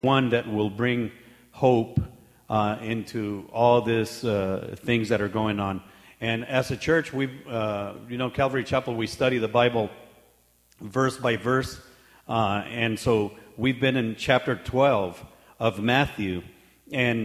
one that will bring hope into all these things that are going on. And as a church, Calvary Chapel, we study the Bible verse by verse. And so we've been in chapter 12 of Matthew. And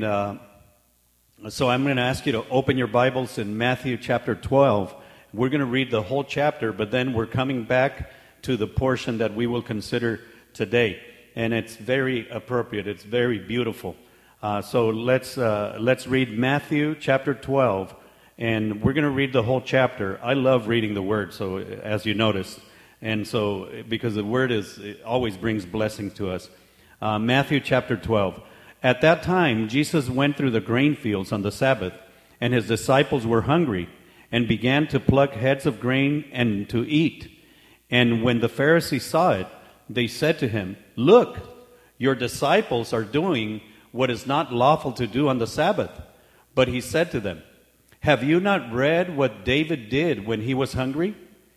so I'm going to ask you to open your Bibles in Matthew chapter 12. We're going to read the whole chapter, but then we're coming back to the portion that we will consider today. And it's very appropriate. It's very beautiful. So let's read Matthew chapter 12, and we're going to read the whole chapter. I love reading the Word, so as you noticed, and so because the Word it always brings blessing to us. Matthew chapter 12. At that time, Jesus went through the grain fields on the Sabbath, and his disciples were hungry, and began to pluck heads of grain and to eat. And when the Pharisees saw it, they said to him, "Look, your disciples are doing what is not lawful to do on the Sabbath." But he said to them, "Have you not read what David did when he was hungry?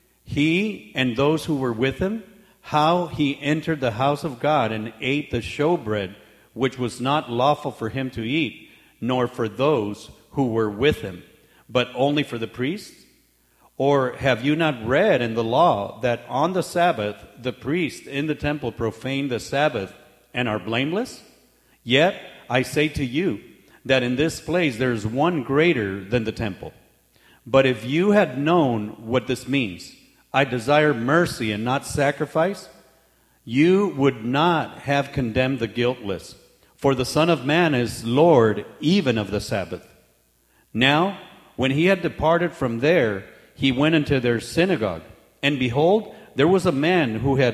He and those who were with him, how he entered the house of God and ate the showbread, which was not lawful for him to eat, nor for those who were with him, but only for the priests? Or have you not read in the law that on the Sabbath the priests in the temple profane the Sabbath and are blameless? Yet I say to you that in this place there is one greater than the temple. But if you had known what this means, I desire mercy and not sacrifice, you would not have condemned the guiltless. For the Son of Man is Lord even of the Sabbath." Now, when he had departed from there, he went into their synagogue. And behold, there was a man who had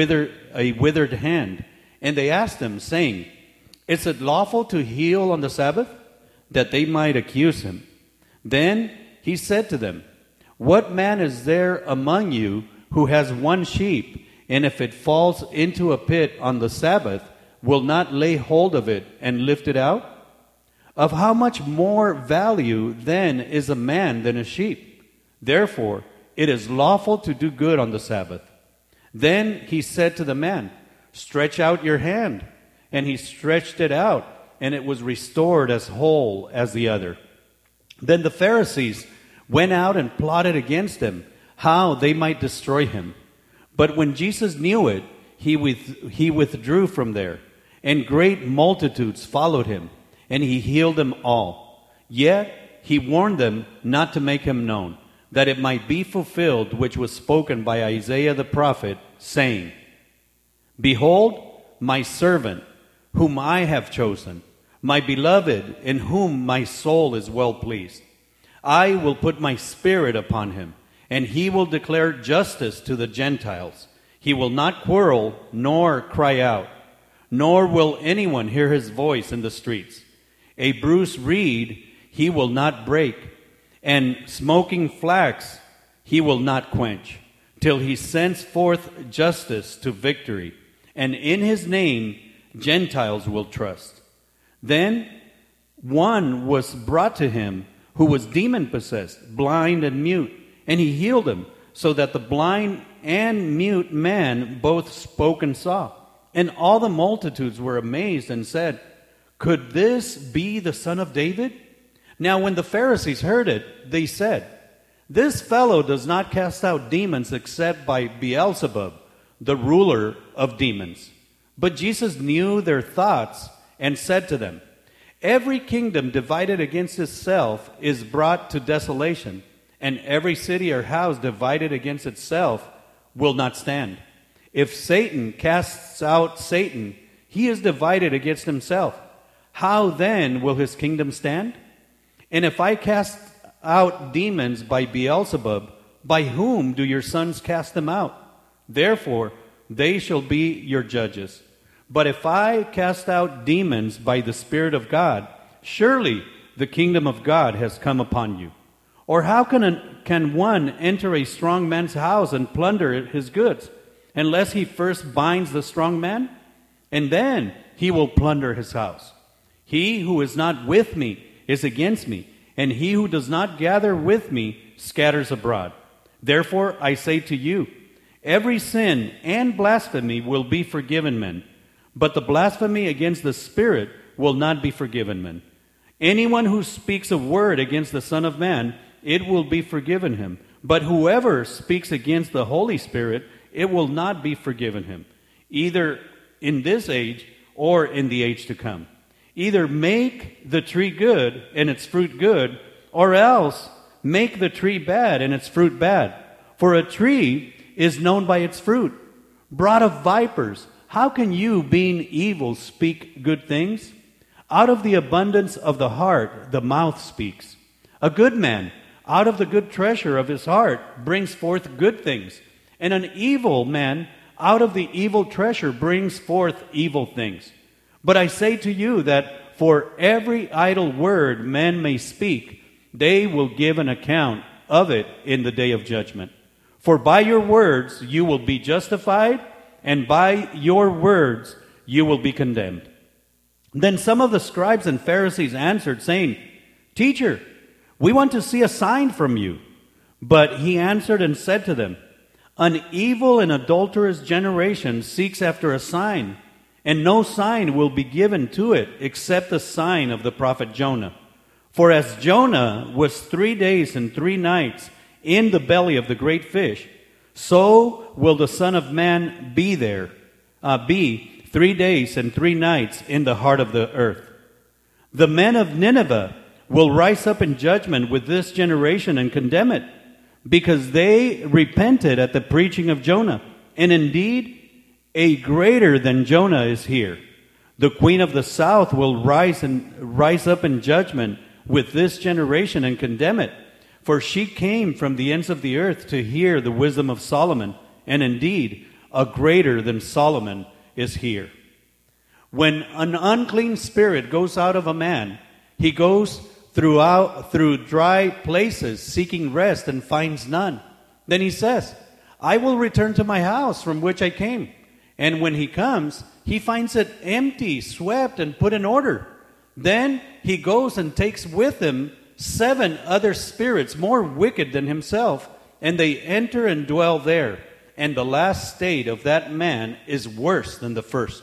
a withered hand. And they asked him, saying, "Is it lawful to heal on the Sabbath?" That they might accuse him. Then he said to them, "What man is there among you who has one sheep, and if it falls into a pit on the Sabbath, will not lay hold of it and lift it out? Of how much more value then is a man than a sheep? Therefore, it is lawful to do good on the Sabbath." Then he said to the man, "Stretch out your hand." And he stretched it out, and it was restored as whole as the other. Then the Pharisees went out and plotted against him, how they might destroy him. But when Jesus knew it, he withdrew from there, and great multitudes followed him, and he healed them all. Yet he warned them not to make him known, that it might be fulfilled which was spoken by Isaiah the prophet, saying, "Behold, my servant, whom I have chosen, my beloved, in whom my soul is well pleased. I will put my spirit upon him, and he will declare justice to the Gentiles. He will not quarrel nor cry out, nor will anyone hear his voice in the streets. A bruised reed he will not break, and smoking flax he will not quench, till he sends forth justice to victory, and in his name Gentiles will trust." Then one was brought to him who was demon-possessed, blind and mute, and he healed him, so that the blind and mute man both spoke and saw. And all the multitudes were amazed and said, "Could this be the Son of David?" Now when the Pharisees heard it, they said, "This fellow does not cast out demons except by Beelzebub, the ruler of demons." But Jesus knew their thoughts and said to them, "Every kingdom divided against itself is brought to desolation, and every city or house divided against itself will not stand. If Satan casts out Satan, he is divided against himself. How then will his kingdom stand? And if I cast out demons by Beelzebub, by whom do your sons cast them out? Therefore, they shall be your judges. But if I cast out demons by the Spirit of God, surely the kingdom of God has come upon you. Or how can one enter a strong man's house and plunder his goods, unless he first binds the strong man? And then he will plunder his house. He who is not with me is against me, and he who does not gather with me scatters abroad. Therefore I say to you, every sin and blasphemy will be forgiven men, But the blasphemy against the Spirit will not be forgiven men. Anyone who speaks a word against the Son of Man, it will be forgiven him. But whoever speaks against the Holy Spirit, it will not be forgiven him, either in this age or in the age to come. Either make the tree good and its fruit good, or else make the tree bad and its fruit bad. For a tree is known by its fruit. Brood of vipers, how can you, being evil, speak good things? Out of the abundance of the heart, the mouth speaks. A good man, out of the good treasure of his heart, brings forth good things. And an evil man, out of the evil treasure, brings forth evil things. But I say to you that for every idle word men may speak, they will give an account of it in the day of judgment. For by your words you will be justified, and by your words you will be condemned. Then some of the scribes and Pharisees answered, saying, Teacher, we want to see a sign from you. But he answered and said to them, An evil and adulterous generation seeks after a sign, and no sign will be given to it except the sign of the prophet Jonah. For as Jonah was 3 days and 3 nights in the belly of the great fish, so will the Son of Man be 3 days and 3 nights in the heart of the earth. The men of Nineveh will rise up in judgment with this generation and condemn it, because they repented at the preaching of Jonah. And indeed, a greater than Jonah is here. The queen of the south will rise up in judgment with this generation and condemn it. For she came from the ends of the earth to hear the wisdom of Solomon. And indeed, a greater than Solomon is here. When an unclean spirit goes out of a man, he goes through dry places seeking rest and finds none. Then he says, I will return to my house from which I came. And when he comes, he finds it empty, swept, and put in order. Then he goes and takes with him 7 other spirits more wicked than himself, and they enter and dwell there. And the last state of that man is worse than the first.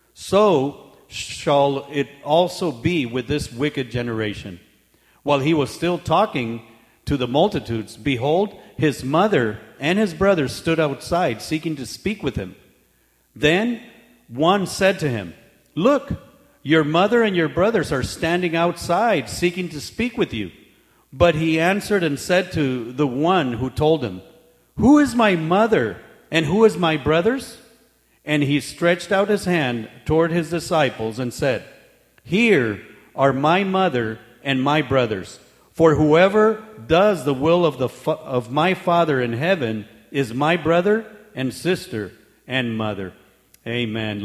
So shall it also be with this wicked generation. While he was still talking to the multitudes, behold, his mother and his brothers stood outside, seeking to speak with him. Then one said to him, Look, your mother and your brothers are standing outside, seeking to speak with you. But he answered and said to the one who told him, Who is my mother and who is my brothers? And he stretched out his hand toward his disciples and said, Here are my mother and my brothers. For whoever does the will of my Father in heaven is my brother and sister and mother. Amen.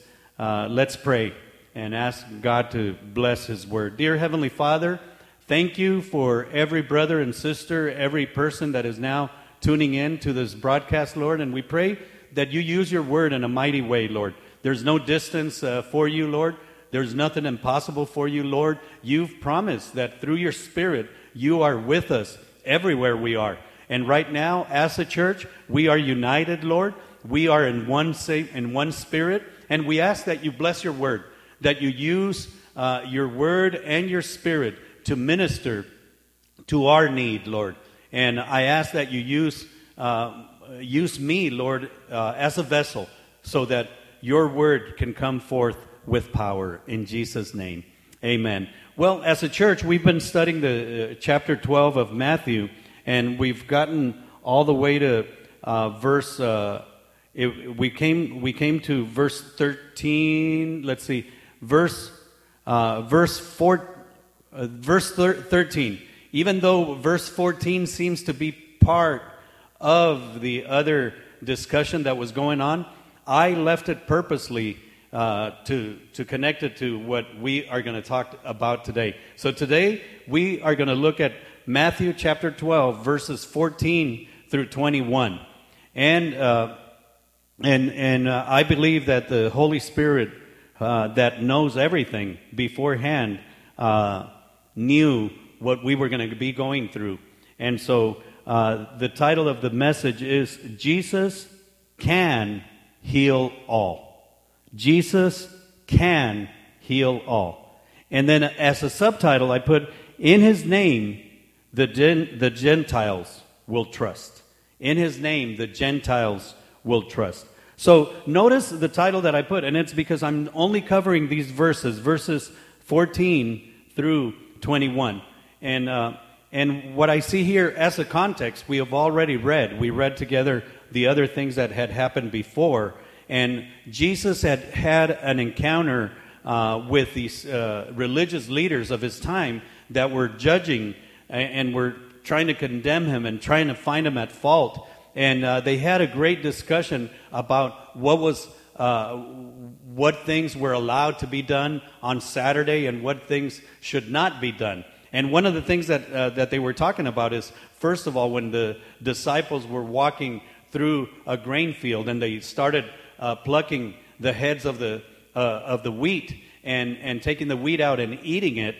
Let's pray and ask God to bless His word. Dear Heavenly Father, thank you for every brother and sister, every person that is now tuning in to this broadcast, Lord. And we pray that you use your word in a mighty way, Lord. There's no distance for you, Lord. There's nothing impossible for you, Lord. You've promised that through your Spirit, you are with us everywhere we are. And right now, as a church, we are united, Lord. We are in one spirit. And we ask that you bless your word, that you use your word and your Spirit to minister to our need, Lord. And I ask that you use me, Lord, as a vessel, so that your word can come forth with power. In Jesus' name, amen. Well, as a church, we've been studying the chapter 12 of Matthew, and we've gotten all the way to verse. We came to verse 13. Let's see, verse 13. Even though verse 14 seems to be part of the other discussion that was going on, I left it purposely to connect it to what we are going to talk about today. So today we are going to look at Matthew chapter 12, verses 14 through 21. And I believe that the Holy Spirit that knows everything beforehand knew what we were going to be going through. And so the title of the message is Jesus Can Heal All. Jesus can heal all. And then as a subtitle, I put, in his name, the Gentiles will trust. In his name, the Gentiles will trust. So notice the title that I put, and it's because I'm only covering these verses 14 through 21. And what I see here as a context, we have already read. We read together the other things that had happened before. And Jesus had an encounter with these religious leaders of his time that were judging and were trying to condemn him and trying to find him at fault. And they had a great discussion about what things were allowed to be done on Saturday and what things should not be done. And one of the things that they were talking about is, first of all, when the disciples were walking through a grain field and they started plucking the heads of the wheat and taking the wheat out and eating it,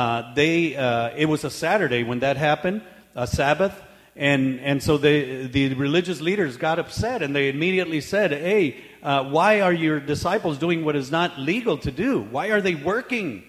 it was a Saturday when that happened, a Sabbath. And so the religious leaders got upset, and they immediately said, hey, why are your disciples doing what is not legal to do? Why are they working?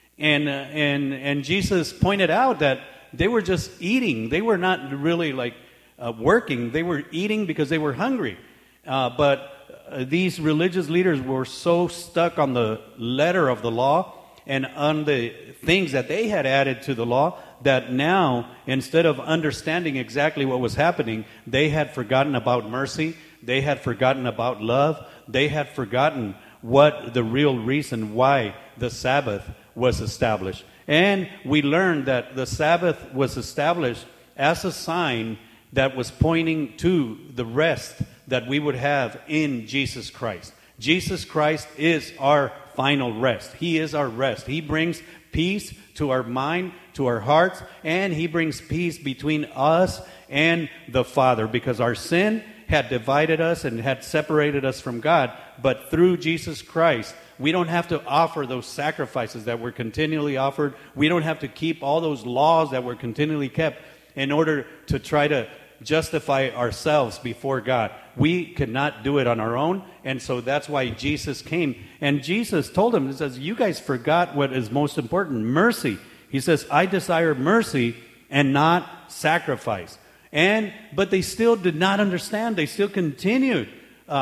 And Jesus pointed out that they were just eating. They were not really working. They were eating because they were hungry. But these religious leaders were so stuck on the letter of the law and on the things that they had added to the law that now, instead of understanding exactly what was happening, they had forgotten about mercy. They had forgotten about love. They had forgotten what the real reason why the Sabbath was established. And we learned that the Sabbath was established as a sign that was pointing to the rest that we would have in Jesus Christ. Jesus Christ is our final rest. He is our rest. He brings peace to our mind, to our hearts, and he brings peace between us and the Father, because our sin had divided us and had separated us from God. But through Jesus Christ, we don't have to offer those sacrifices that were continually offered. We don't have to keep all those laws that were continually kept in order to try to justify ourselves before God. We could not do it on our own, and so that's why Jesus came. And Jesus told them, he says, you guys forgot what is most important, mercy. He says, I desire mercy and not sacrifice. But they still did not understand. They still continued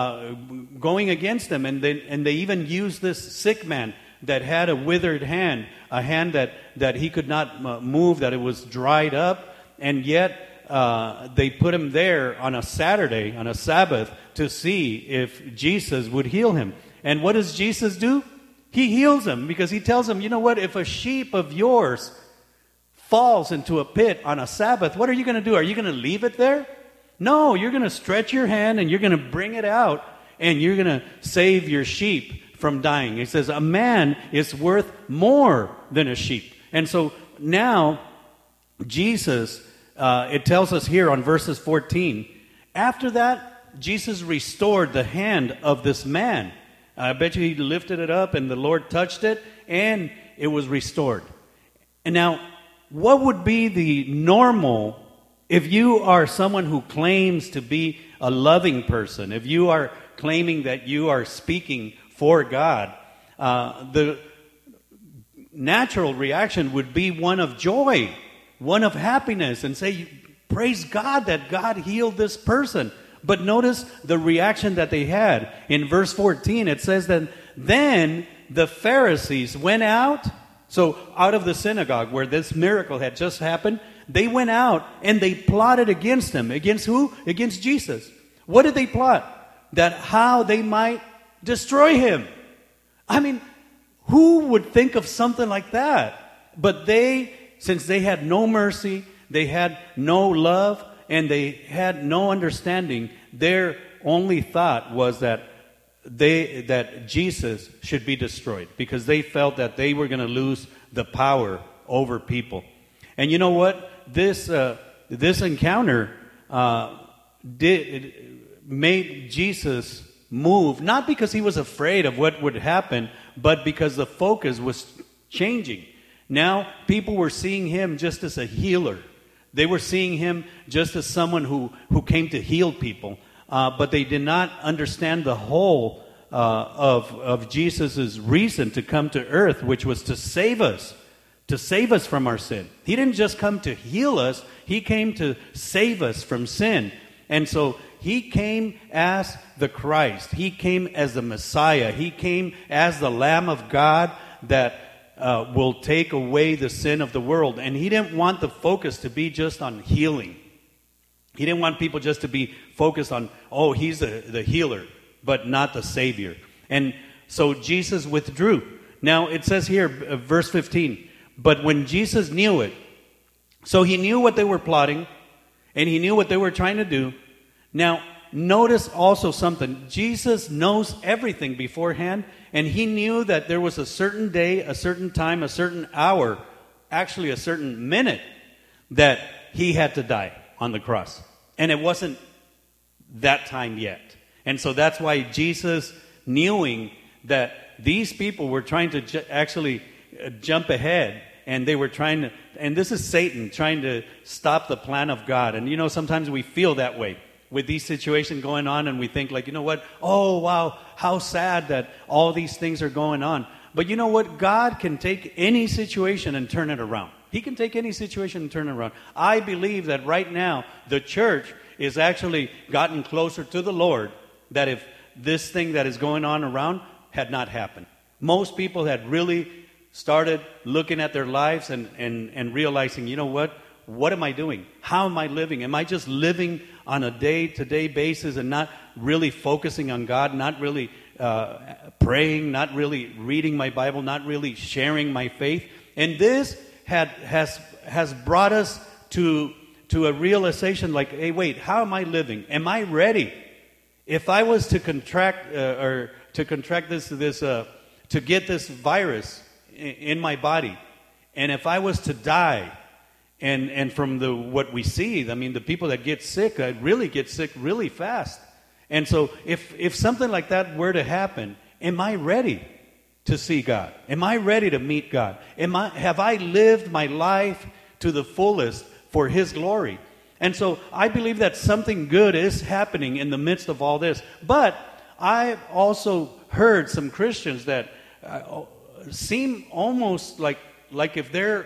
going against them, and they even used this sick man that had a withered hand, a hand that he could not move, that it was dried up, and yet they put him there on a Saturday, on a Sabbath, to see if Jesus would heal him. And what does Jesus do? He heals him, because he tells him, you know what, if a sheep of yours falls into a pit on a Sabbath, what are you going to do? Are you going to leave it there? No, you're going to stretch your hand and you're going to bring it out and you're going to save your sheep from dying. He says a man is worth more than a sheep. And so now Jesus, it tells us here on verses 14, after that, Jesus restored the hand of this man. I bet you he lifted it up and the Lord touched it and it was restored. And now, what would be the normal if you are someone who claims to be a loving person, if you are claiming that you are speaking for God? The natural reaction would be one of joy, one of happiness, and say, praise God that God healed this person. But notice the reaction that they had. In verse 14, it says that then the Pharisees went out. So out of the synagogue where this miracle had just happened, they went out and they plotted against him. Against who? Against Jesus. What did they plot? That how they might destroy him. I mean, who would think of something like that? But they, since they had no mercy, they had no love, and they had no understanding, their only thought was that Jesus should be destroyed, because they felt that they were going to lose the power over people. And you know what? This encounter made Jesus move, not because he was afraid of what would happen, but because the focus was changing. Now people were seeing him just as a healer. They were seeing him just as someone who came to heal people. But they did not understand the whole of Jesus' reason to come to earth, which was to save us from our sin. He didn't just come to heal us, he came to save us from sin. And so he came as the Christ. He came as the Messiah. He came as the Lamb of God that will take away the sin of the world. And he didn't want the focus to be just on healing. He didn't want people just to be focused on, oh, he's the healer, but not the Savior. And so Jesus withdrew. Now it says here, verse 15, but when Jesus knew it, so he knew what they were plotting, and he knew what they were trying to do. Now, notice also something. Jesus knows everything beforehand, and he knew that there was a certain day, a certain time, a certain hour, actually a certain minute, that he had to die on the cross. And it wasn't that time yet. And so that's why Jesus, knowing that these people were trying to actually jump ahead, and they were trying to, and this is Satan trying to stop the plan of God. And you know, sometimes we feel that way with these situations going on, and we think like, you know what? Oh, wow, how sad that all these things are going on. But you know what? God can take any situation and turn it around. He can take any situation and turn it around. I believe that right now, the church is actually gotten closer to the Lord, that if this thing that is going on around had not happened. Most people had really started looking at their lives and realizing, you know what? What am I doing? How am I living? Am I just living on a day-to-day basis and not really focusing on God, not really praying, not really reading my Bible, not really sharing my faith? And this has brought us to a realization like, hey, wait, how am I living? Am I ready? If I was to contract this to get this virus in my body, and if I was to die, and from what we see, I mean, the people that get sick really get sick really fast. And so if something like that were to happen, am I ready to see God? Am I ready to meet God? Have I lived my life to the fullest for His glory? And so I believe that something good is happening in the midst of all this. But I've also heard some Christians that seem almost like if they're,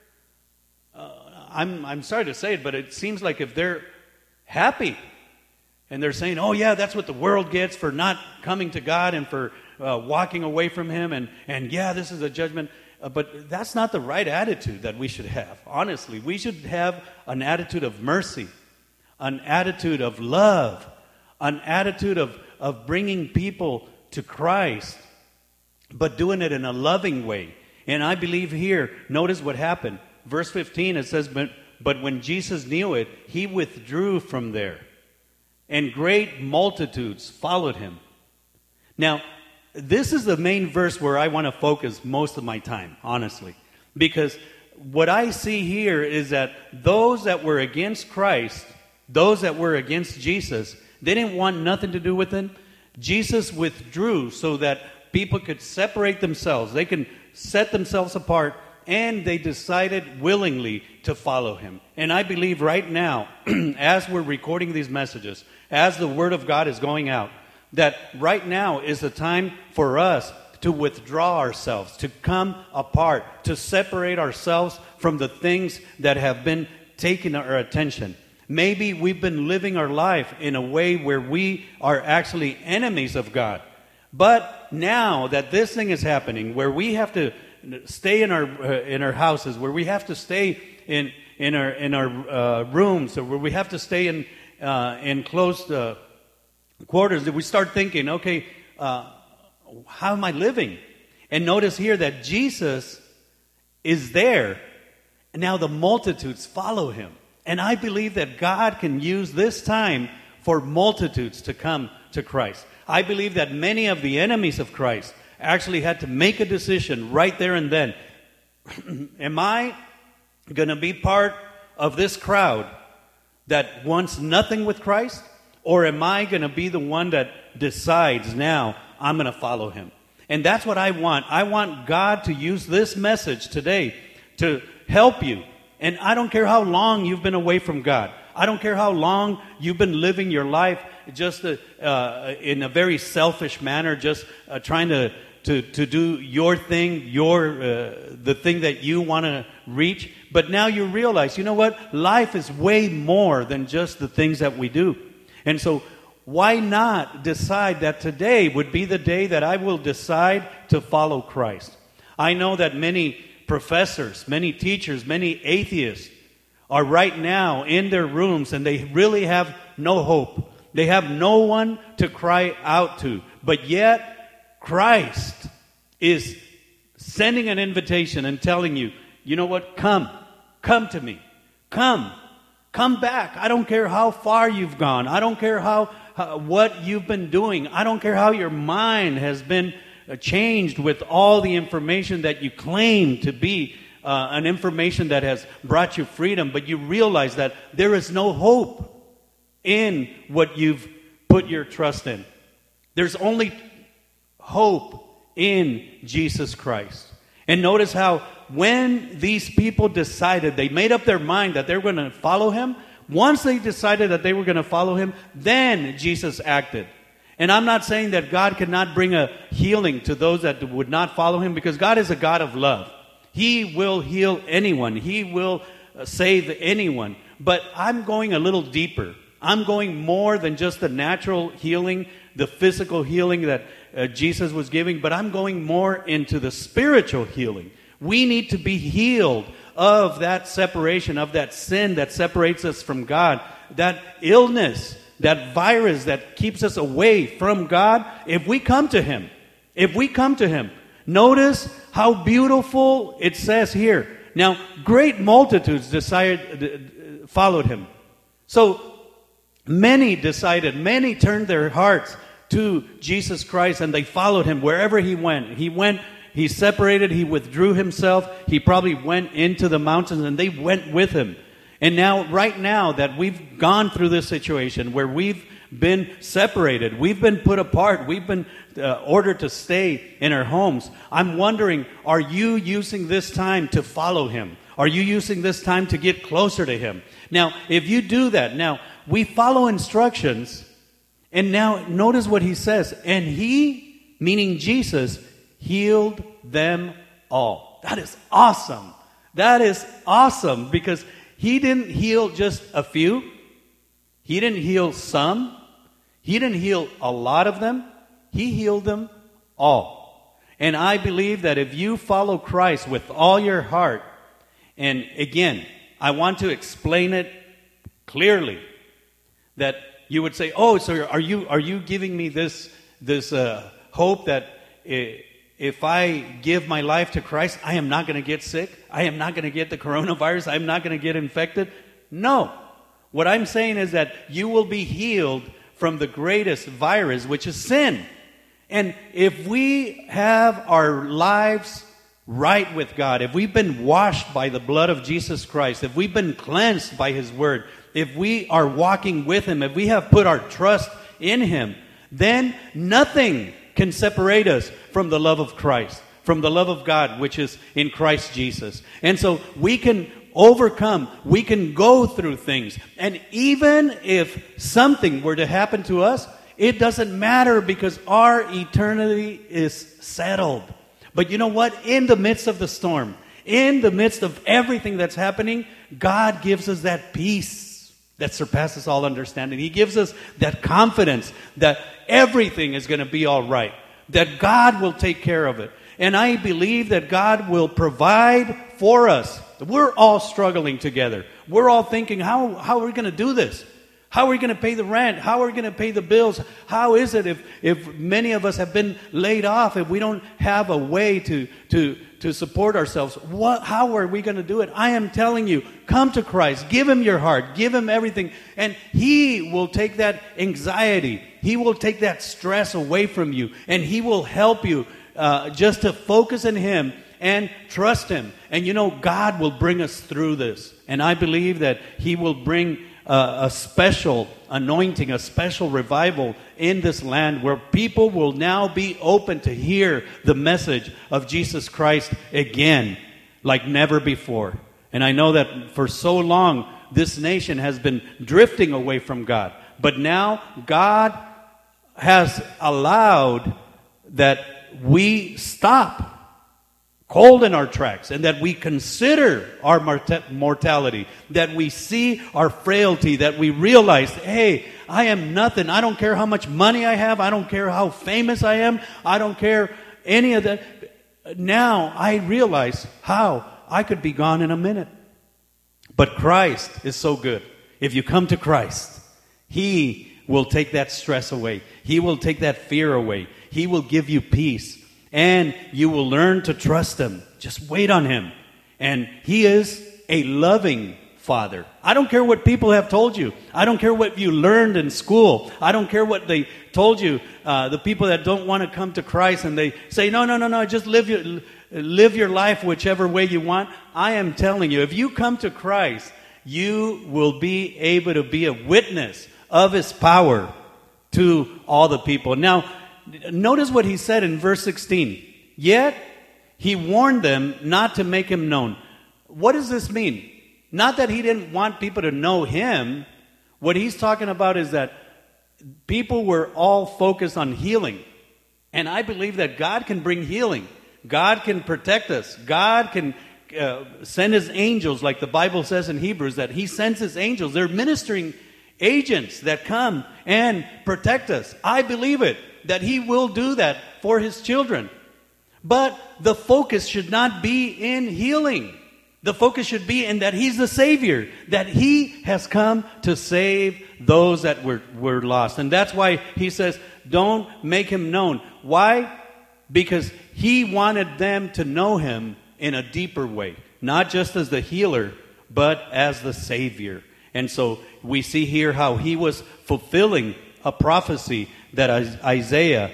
I'm sorry to say it, but it seems like if they're happy and they're saying, oh yeah, that's what the world gets for not coming to God and for walking away from Him, and yeah, this is a judgment. But that's not the right attitude that we should have. Honestly, we should have an attitude of mercy, an attitude of love, an attitude of bringing people to Christ, but doing it in a loving way. And I believe here, notice what happened. Verse 15, it says, but when Jesus knew it, He withdrew from there, and great multitudes followed Him. Now, this is the main verse where I want to focus most of my time, honestly. Because what I see here is that those that were against Christ, those that were against Jesus, they didn't want nothing to do with Him. Jesus withdrew so that people could separate themselves. They can set themselves apart, and they decided willingly to follow Him. And I believe right now, as we're recording these messages, as the Word of God is going out, that right now is the time for us to withdraw ourselves, to come apart, to separate ourselves from the things that have been taking our attention. Maybe we've been living our life in a way where we are actually enemies of God. But now that this thing is happening, where we have to stay in our houses, where we have to stay in our rooms, or where we have to stay in closed quarters, that we start thinking, okay, how am I living? And notice here that Jesus is there, and now the multitudes follow Him. And I believe that God can use this time for multitudes to come to Christ. I believe that many of the enemies of Christ actually had to make a decision right there and then. Am I going to be part of this crowd that wants nothing with Christ? Or am I going to be the one that decides now I'm going to follow Him? And that's what I want. I want God to use this message today to help you. And I don't care how long you've been away from God. I don't care how long you've been living your life just in a very selfish manner, just trying to do your thing, the thing that you want to reach. But now you realize, you know what? Life is way more than just the things that we do. And so why not decide that today would be the day that I will decide to follow Christ? I know that many professors, many teachers, many atheists are right now in their rooms and they really have no hope. They have no one to cry out to. But yet, Christ is sending an invitation and telling you, you know what? Come to me. Come back. I don't care how far you've gone. I don't care what you've been doing. I don't care how your mind has been changed with all the information that you claim to be an information that has brought you freedom, but you realize that there is no hope in what you've put your trust in. There's only hope in Jesus Christ. And notice how when these people decided, they made up their mind that they were going to follow him. Once they decided that they were going to follow him, then Jesus acted. And I'm not saying that God cannot bring a healing to those that would not follow him, because God is a God of love. He will heal anyone. He will save anyone. But I'm going a little deeper. I'm going more than just the natural healing, the physical healing that Jesus was giving, but I'm going more into the spiritual healing. We need to be healed of that separation, of that sin that separates us from God, that illness, that virus that keeps us away from God. If we come to him, notice how beautiful it says here. Now, great multitudes followed him. So many turned their hearts to Jesus Christ, and they followed him wherever he went. He separated, he withdrew himself. He probably went into the mountains, and they went with him. And now, right now that we've gone through this situation where we've been separated, we've been put apart, we've been ordered to stay in our homes, I'm wondering, are you using this time to follow him? Are you using this time to get closer to him? Now, if you do that, now, we follow instructions, and now notice what he says. And he, meaning Jesus, healed them all. That is awesome. That is awesome, because he didn't heal just a few. He didn't heal some. He didn't heal a lot of them. He healed them all. And I believe that if you follow Christ with all your heart, and again, I want to explain it clearly, that you would say, oh, so are you giving me this hope that if I give my life to Christ, I am not going to get sick? I am not going to get the coronavirus? I'm not going to get infected? No. What I'm saying is that you will be healed from the greatest virus, which is sin. And if we have our lives right with God, if we've been washed by the blood of Jesus Christ, if we've been cleansed by his word, if we are walking with him, if we have put our trust in him, then nothing can separate us from the love of Christ, from the love of God, which is in Christ Jesus. And so we can overcome, we can go through things. And even if something were to happen to us, it doesn't matter, because our eternity is settled. But you know what? In the midst of the storm, in the midst of everything that's happening, God gives us that peace that surpasses all understanding. He gives us that confidence that everything is going to be all right, that God will take care of it. And I believe that God will provide for us. We're all struggling together. We're all thinking, how are we going to do this? How are we going to pay the rent? How are we going to pay the bills? How is it if many of us have been laid off, if we don't have a way to support ourselves? How are we going to do it? I am telling you, come to Christ. Give him your heart. Give him everything. And he will take that anxiety. He will take that stress away from you. And he will help you just to focus on him and trust him. And you know, God will bring us through this. And I believe that he will bring a special anointing, a special revival in this land, where people will now be open to hear the message of Jesus Christ again, like never before. And I know that for so long this nation has been drifting away from God. But now God has allowed that we stop cold in our tracks, and that we consider our mortality, that we see our frailty, that we realize, hey, I am nothing. I don't care how much money I have. I don't care how famous I am. I don't care any of that. Now I realize how I could be gone in a minute. But Christ is so good. If you come to Christ, He will take that stress away. He will take that fear away. He will give you peace. And you will learn to trust Him. Just wait on Him. And He is a loving Father. I don't care what people have told you. I don't care what you learned in school. I don't care what they told you. The people that don't want to come to Christ and they say, no, just live your life whichever way you want. I am telling you, if you come to Christ, you will be able to be a witness of His power to all the people. Now, notice what He said in verse 16. Yet He warned them not to make Him known. What does this mean? Not that He didn't want people to know Him. What He's talking about is that people were all focused on healing. And I believe that God can bring healing. God can protect us. God can send His angels, like the Bible says in Hebrews, that He sends His angels. They're ministering agents that come and protect us. I believe it, that He will do that for His children. But the focus should not be in healing. The focus should be in that He's the Savior, that He has come to save those that were lost. And that's why He says, don't make Him known. Why? Because He wanted them to know Him in a deeper way. Not just as the healer, but as the Savior. And so we see here how He was fulfilling a prophecy that Isaiah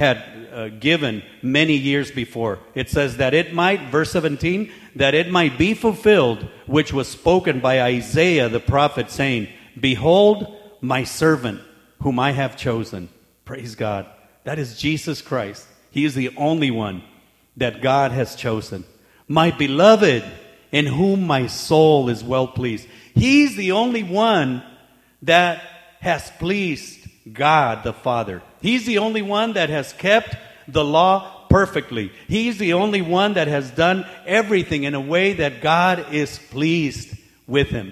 had given many years before. It says that it might, verse 17, that it might be fulfilled, which was spoken by Isaiah the prophet, saying, behold my servant, whom I have chosen. Praise God. That is Jesus Christ. He is the only one that God has chosen. My beloved, in whom my soul is well pleased. He's the only one that has pleased God the Father. He's the only one that has kept the law perfectly. He's the only one that has done everything in a way that God is pleased with him.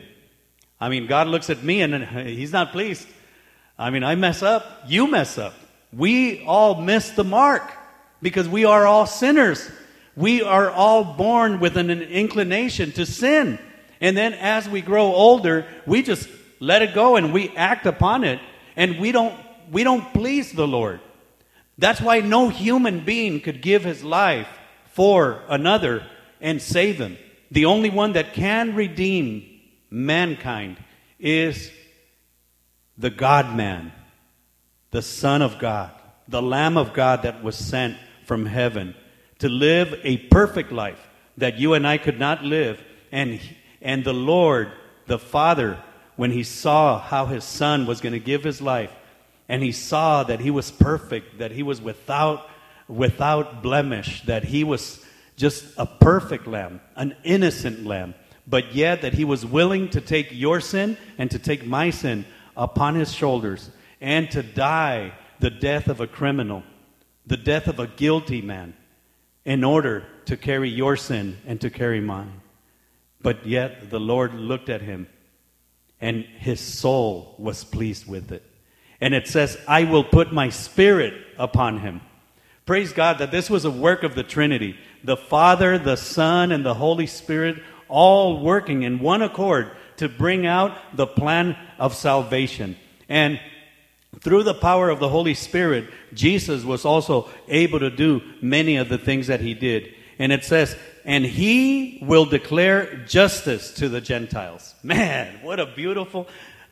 I mean, God looks at me and He's not pleased. I mean, I mess up. You mess up. We all miss the mark because we are all sinners. We are all born with an inclination to sin. And then as we grow older, we just let it go and we act upon it. And we don't please the Lord. That's why no human being could give his life for another and save him. The only one that can redeem mankind is the God-man, the Son of God, the Lamb of God that was sent from heaven to live a perfect life that you and I could not live. And the Lord, the Father, when He saw how His Son was going to give His life, and He saw that He was perfect, that He was without blemish, that He was just a perfect lamb, an innocent lamb, but yet that He was willing to take your sin and to take my sin upon His shoulders and to die the death of a criminal, the death of a guilty man, in order to carry your sin and to carry mine. But yet the Lord looked at Him and His soul was pleased with it. And it says, I will put my Spirit upon Him. Praise God that this was a work of the Trinity. The Father, the Son, and the Holy Spirit all working in one accord to bring out the plan of salvation. And through the power of the Holy Spirit, Jesus was also able to do many of the things that He did. And it says, and He will declare justice to the Gentiles. Man, what a beautiful...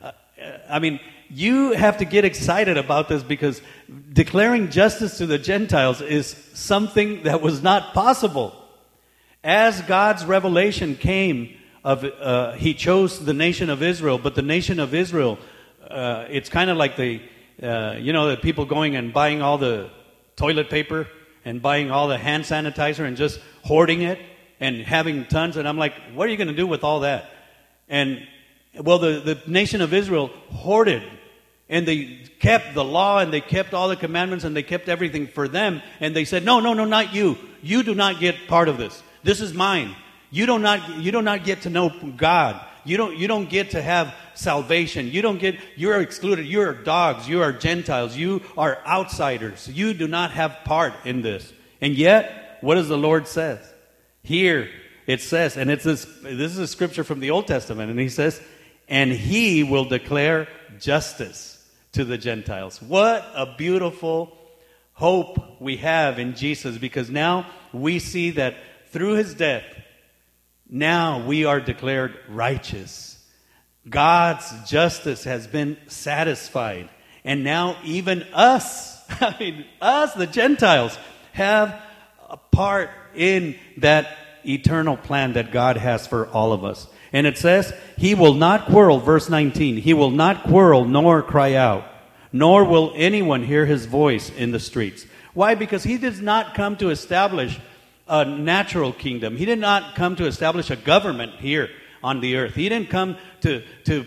you have to get excited about this because declaring justice to the Gentiles is something that was not possible. As God's revelation came, He chose the nation of Israel, but the nation of Israel, it's kind of like the people going and buying all the toilet paper and buying all the hand sanitizer and just hoarding it and having tons. And I'm like, what are you going to do with all that? And Well, the nation of Israel hoarded, and they kept the law, and they kept all the commandments, and they kept everything for them. And they said, no, not you. You do not get part of this. This is mine. You do not get to know God. You don't get to have salvation. You're excluded. You are dogs. You are Gentiles. You are outsiders. You do not have part in this. And yet, what does the Lord say? Here it says, and this is a scripture from the Old Testament, and he says, and he will declare justice to the Gentiles. What a beautiful hope we have in Jesus, because now we see that through his death, now we are declared righteous. God's justice has been satisfied. And now even us, the Gentiles, have a part in that eternal plan that God has for all of us. And it says, he will not quarrel, verse 19, he will not quarrel nor cry out, nor will anyone hear his voice in the streets. Why? Because he does not come to establish a natural kingdom. He did not come to establish a government here on the earth. He didn't come to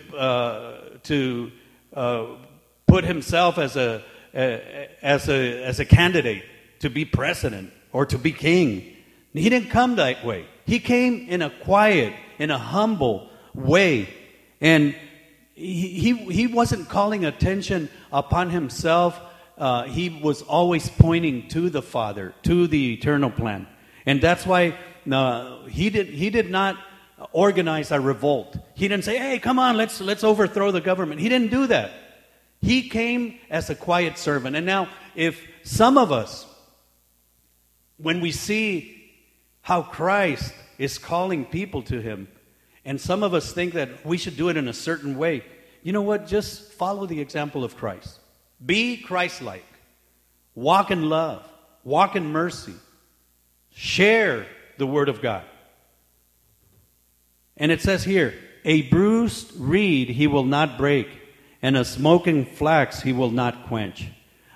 put himself as a candidate to be president or to be king. He didn't come that way. He came in a quiet, in a humble way, and he wasn't calling attention upon himself. He was always pointing to the Father, to the eternal plan. And that's why he did not organize a revolt. He didn't say, hey, come on, let's overthrow the government. He didn't do that. He came as a quiet servant. And now, if some of us, when we see how Christ is calling people to him, and some of us think that we should do it in a certain way, you know what? Just follow the example of Christ. Be Christ-like. Walk in love. Walk in mercy. Share the Word of God. And it says here, a bruised reed he will not break, and a smoking flax he will not quench.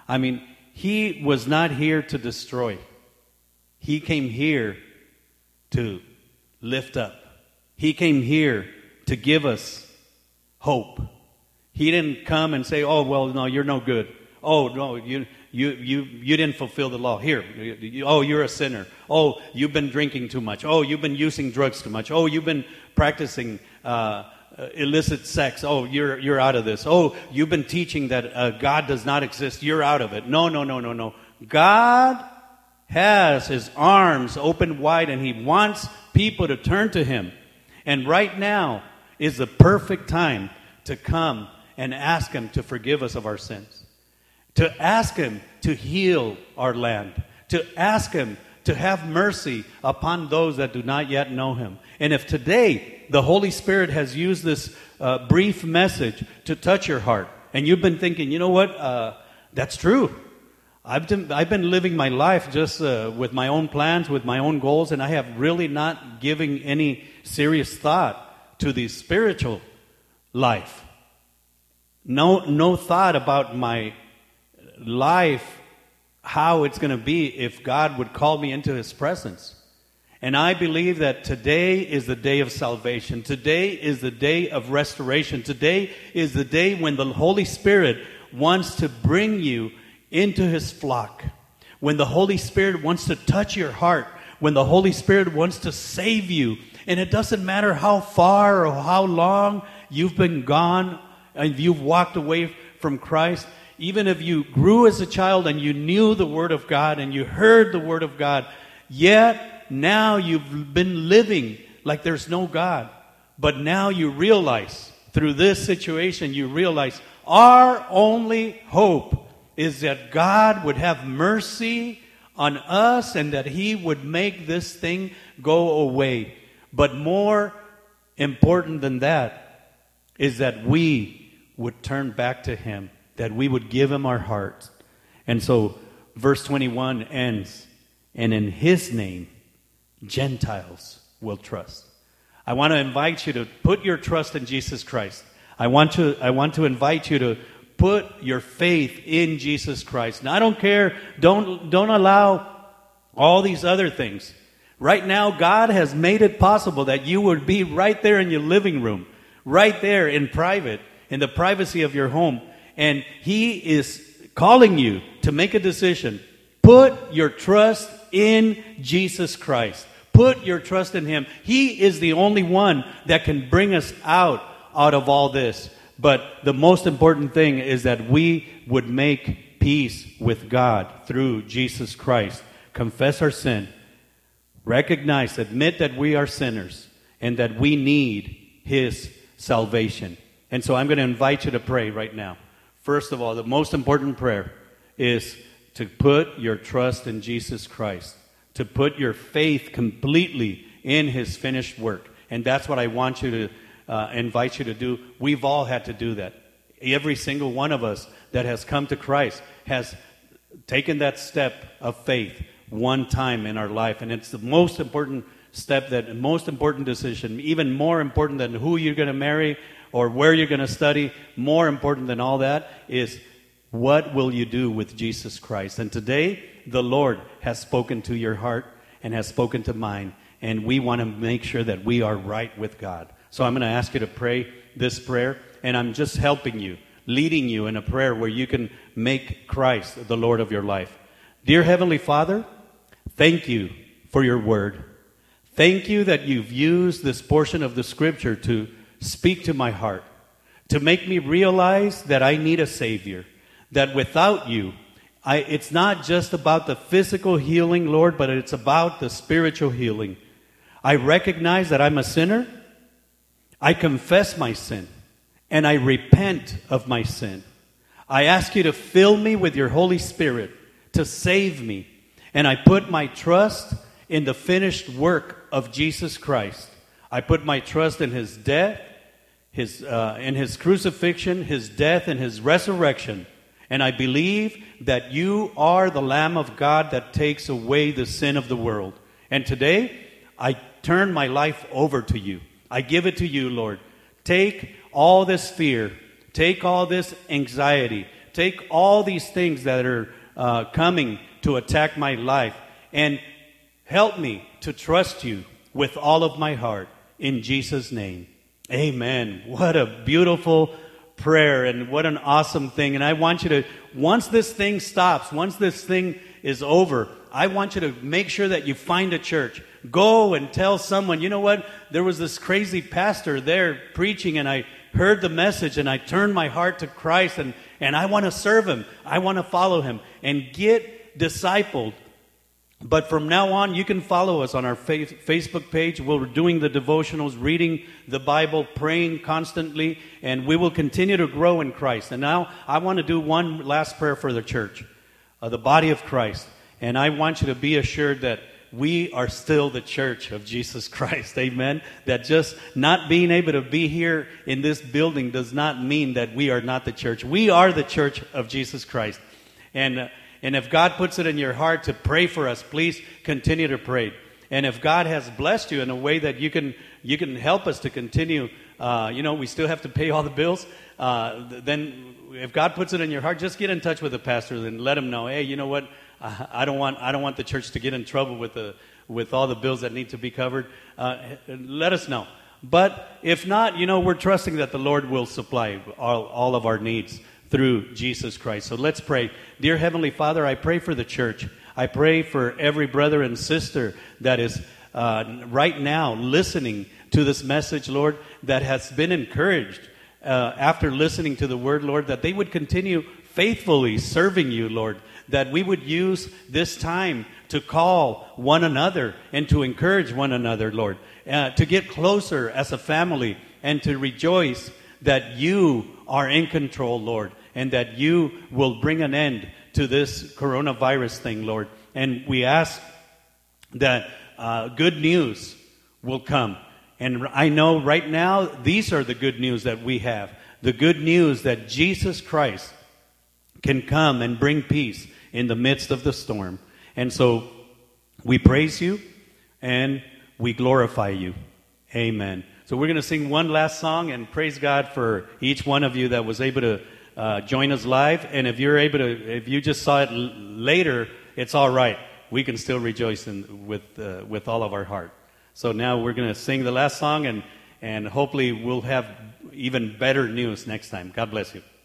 He was not here to destroy. He came here to lift up. He came here to give us hope. He didn't come and say, oh, well, no, you're no good. Oh, no, you didn't fulfill the law. Here, you're a sinner. Oh, you've been drinking too much. Oh, you've been using drugs too much. Oh, you've been practicing illicit sex. Oh, you're out of this. Oh, you've been teaching that God does not exist. You're out of it. No. God has his arms open wide, and he wants people to turn to him. And right now is the perfect time to come and ask him to forgive us of our sins. To ask him to heal our land. To ask him to have mercy upon those that do not yet know him. And if today the Holy Spirit has used this brief message to touch your heart, and you've been thinking, you know what, that's true. I've been living my life just with my own plans, with my own goals, and I have really not given any serious thought to the spiritual life. No thought about my life, how it's going to be if God would call me into his presence. And I believe that today is the day of salvation. Today is the day of restoration. Today is the day when the Holy Spirit wants to bring you into his flock. When the Holy Spirit wants to touch your heart. When the Holy Spirit wants to save you. And it doesn't matter how far or how long you've been gone and you've walked away from Christ. Even if you grew as a child and you knew the Word of God and you heard the Word of God, yet now you've been living like there's no God. But now you realize, through this situation, you realize our only hope is that God would have mercy on us and that he would make this thing go away. But more important than that is that we would turn back to him, that we would give him our hearts. And so verse 21 ends, and in his name Gentiles will trust. I want to invite you to put your trust in Jesus Christ. I want to invite you to put your faith in Jesus Christ. Now, I don't care. Don't allow all these other things. Right now, God has made it possible that you would be right there in your living room, right there in private, in the privacy of your home. And He is calling you to make a decision. Put your trust in Jesus Christ. Put your trust in Him. He is the only one that can bring us out of all this. But the most important thing is that we would make peace with God through Jesus Christ. Confess our sin. Recognize, admit that we are sinners and that we need His salvation. And so I'm going to invite you to pray right now. First of all, the most important prayer is to put your trust in Jesus Christ, to put your faith completely in His finished work. And that's what I want you to invite you to do. We've all had to do that. Every single one of us that has come to Christ has taken that step of faith one time in our life. And it's the most important step, that most important decision, even more important than who you're going to marry or where you're going to study. More important than all that is, what will you do with Jesus Christ? And today, the Lord has spoken to your heart and has spoken to mine. And we want to make sure that we are right with God. So I'm going to ask you to pray this prayer. And I'm just helping you, leading you in a prayer where you can make Christ the Lord of your life. Dear Heavenly Father, thank you for your word. Thank you that you've used this portion of the Scripture to speak to my heart, to make me realize that I need a Savior, that without you, it's not just about the physical healing, Lord, but it's about the spiritual healing. I recognize that I'm a sinner. I confess my sin, and I repent of my sin. I ask you to fill me with your Holy Spirit to save me, and I put my trust in the finished work of Jesus Christ. I put my trust in His death, in His crucifixion, His death, and His resurrection. And I believe that you are the Lamb of God that takes away the sin of the world. And today, I turn my life over to you. I give it to you, Lord. Take all this fear. Take all this anxiety. Take all these things that are coming to attack my life. And help me to trust you with all of my heart. In Jesus' name. Amen. What a beautiful prayer and what an awesome thing. And I want you to, once this thing stops, once this thing is over, I want you to make sure that you find a church. Go and tell someone, you know what, there was this crazy pastor there preaching, and I heard the message, and I turned my heart to Christ, and I want to serve Him. I want to follow Him and get discipled. But from now on, you can follow us on our Facebook page. We're doing the devotionals, reading the Bible, praying constantly, and we will continue to grow in Christ. And now I want to do one last prayer for the church, the body of Christ. And I want you to be assured that we are still the church of Jesus Christ. Amen. That just not being able to be here in this building does not mean that we are not the church. We are the church of Jesus Christ. And if God puts it in your heart to pray for us, please continue to pray. And if God has blessed you in a way that you can help us to continue, we still have to pay all the bills. Then if God puts it in your heart, just get in touch with the pastor and let him know, hey, you know what? I don't want the church to get in trouble with all the bills that need to be covered. Let us know. But if not, we're trusting that the Lord will supply all of our needs through Jesus Christ. So let's pray. Dear Heavenly Father, I pray for the church. I pray for every brother and sister that is right now listening to this message, Lord, that has been encouraged after listening to the word, Lord, that they would continue faithfully serving you, Lord, that we would use this time to call one another and to encourage one another, Lord, to get closer as a family and to rejoice that you are in control, Lord, and that you will bring an end to this coronavirus thing, Lord. And we ask that good news will come. And I know right now these are the good news that we have. The good news that Jesus Christ can come and bring peace in the midst of the storm. And so we praise you and we glorify you. Amen. So we're going to sing one last song and praise God for each one of you that was able to join us live. And if you just saw it later, it's all right. We can still rejoice with all of our heart. So now we're going to sing the last song, and hopefully we'll have even better news next time. God bless you.